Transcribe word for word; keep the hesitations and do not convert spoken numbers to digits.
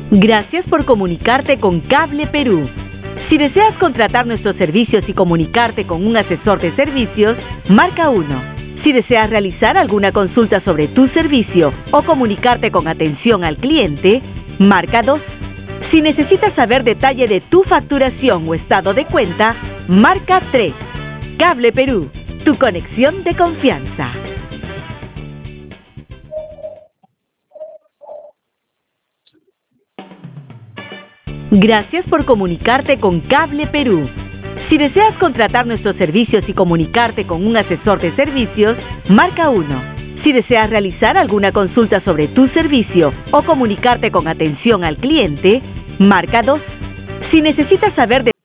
Gracias por comunicarte con Cable Perú. Si deseas contratar nuestros servicios y comunicarte con un asesor de servicios, marca uno. Si deseas realizar alguna consulta sobre tu servicio o comunicarte con atención al cliente, marca dos. Si necesitas saber detalle de tu facturación o estado de cuenta, marca tres. Cable Perú, tu conexión de confianza. Gracias por comunicarte con Cable Perú. Si deseas contratar nuestros servicios y comunicarte con un asesor de servicios, marca uno. Si deseas realizar alguna consulta sobre tu servicio o comunicarte con atención al cliente, marca dos. Si necesitas saber de